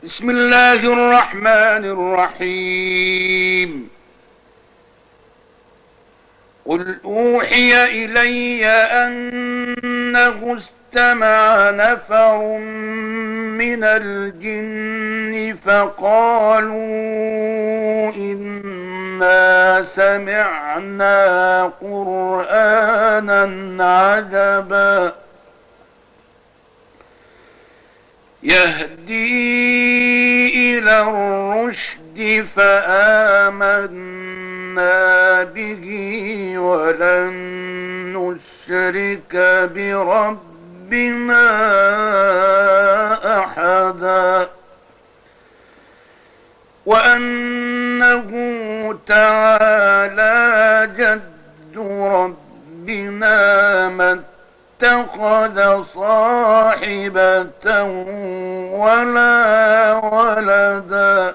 بسم الله الرحمن الرحيم. قل أوحي إلي أنه استمع نفر من الجن فقالوا إنا سمعنا قرآنا عجبا يهدي إلى الرشد فآمنا به ولن نشرك بربنا أحدا وأنه تعالى جد ربنا ما اتخذ صاحبة ولا ولدا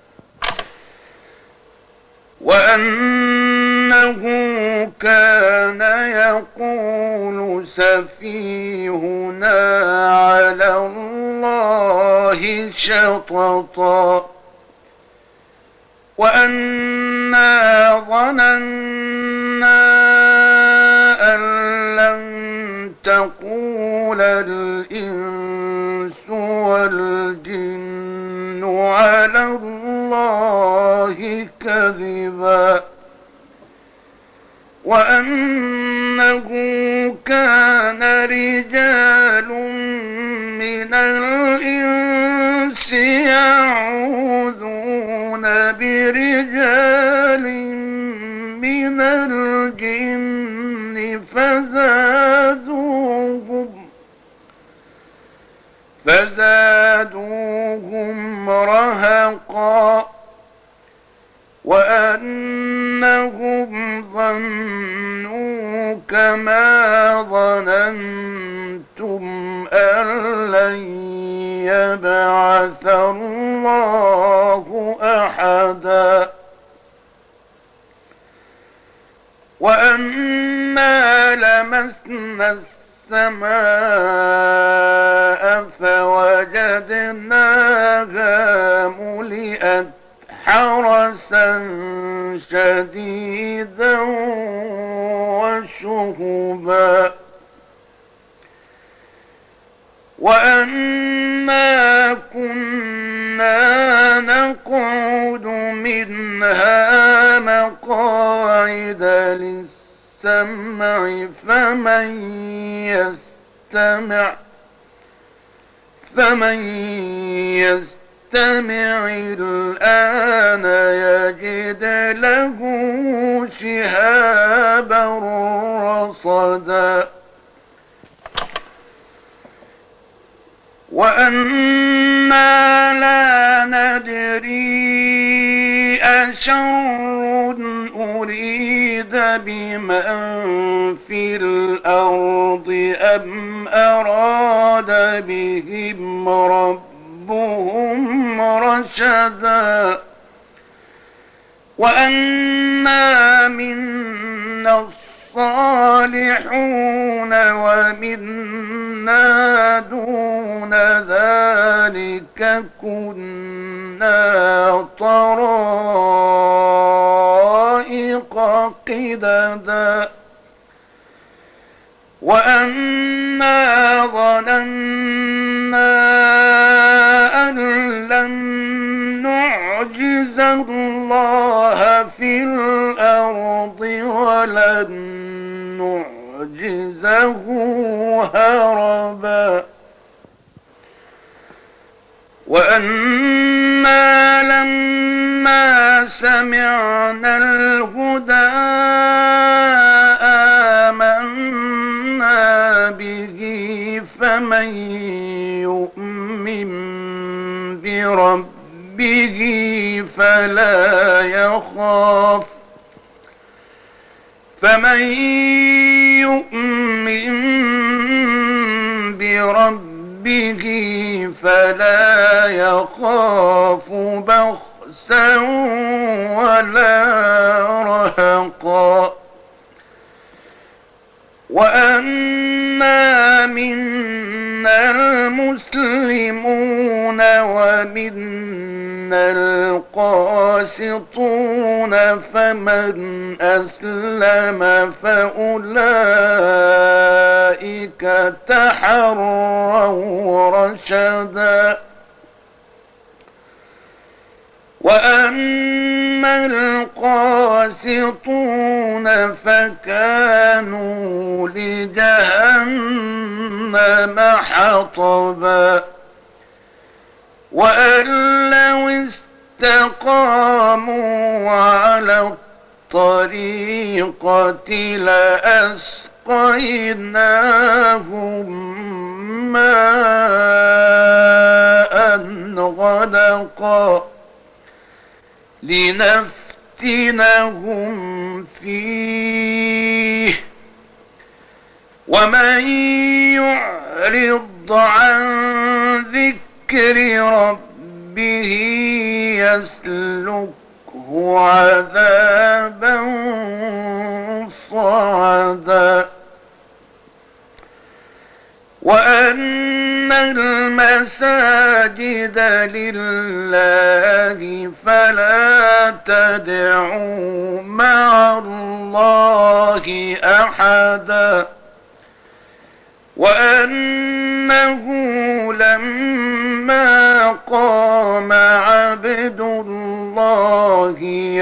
وأنه كان يقول سفيهنا على الله شططا وأنا ظننا أن لن تقول الإنس والجن على الله كذبا وأنه كان رجال من الإنس يعوذون برجال من الجن فزادوهم رهقا وأنهم ظنوا كما ظننتم أن لن يبعث الله أحدا وأنا لمسنا السماء فوجدناها ملئت حرسا شديدا وشهبا وأنا كنا نقعد منها مقاعد للسمع فمن يستمع الآن يجد له شهابا رصدا وأنا لا ندري أشر أريد بمن في الأرض أم أراد بهم ربهم رشدا وأنا منا الصالحون ومنا دون ذلك كنا طرائق قددا وأنا ظننا أن لن نعجز الله في الأرض ولن نعجزه هربا وأنا لما سمعنا الهدى آمنا به فمن يؤمن بربه فلا يخاف بخسا ولا رهقا وأنا منا المسلمون ومنا ومنا القاسطون فمن أسلم فأولئك تحروا رشدا وأما القاسطون فكانوا لجهنم حطبا وأن لو استقاموا على الطريقة لأسقيناهم ماء غدقا لنفتنهم فيه ومن يعرض عن ذكر ربه يسلكه عذابا صعدا وأن المساجد لله فلا تدعوا مع الله أحدا وأنه لما قام عبد الله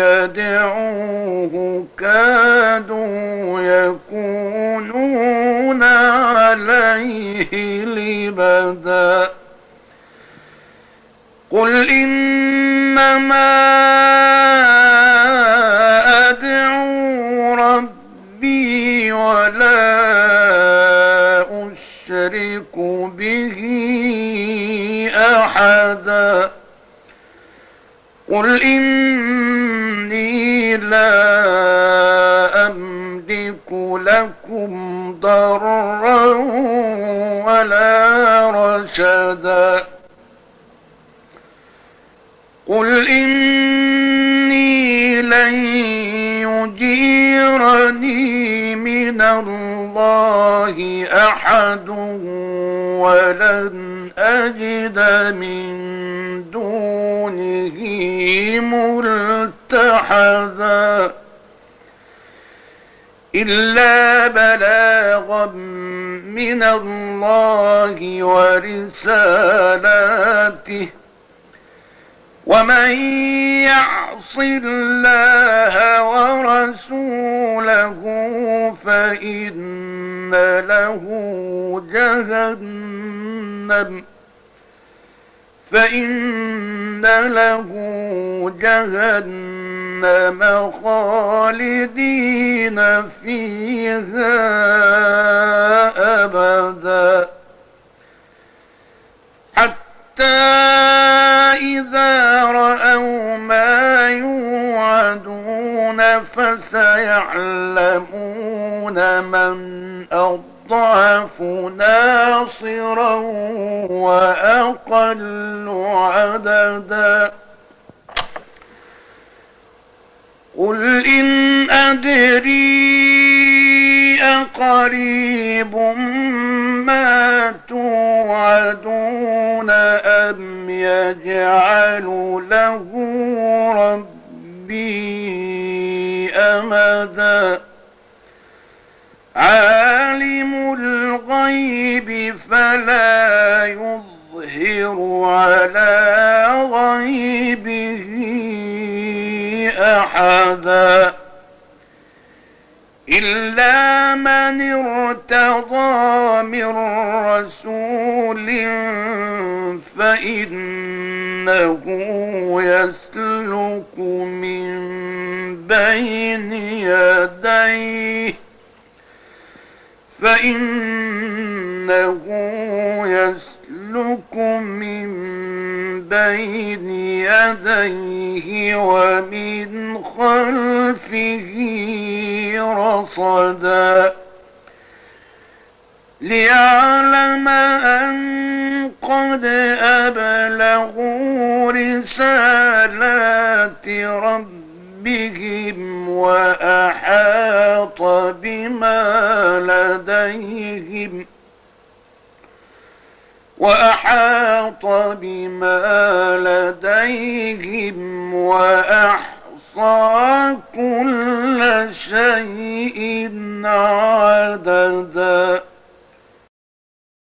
يدعوه كادوا يكونون عليه لبدا قل إنما أدعو ربي ولا أشرك به أحدا قل إني لا أملك لكم ضرا ولا رشدا قل إني لن يجيرني من الله أحد ولن أجد من دونه ملتحدا إلا بلاغا من الله ورسالاته ومن يعص الله ورسوله فإن له جهنم خالدين فيها أبدا حتى إذا رأوا ما يوعدون فسيعلمون من أضعف ناصرا وأقل عددا قل إن أدري أقريب ما توعدون أم يجعل له ربي أمدا عالم الغيب فلا يظهر على غيبه أحدا إلا من ارتضى من رسول فإنه يسلك من بين يديه ومن خلفه رصدا ليعلم أن قد أبلغوا رسالات ربهم وأحاط بما لديهم وأحاط بما لديهم وأحصى كل شيء عددا.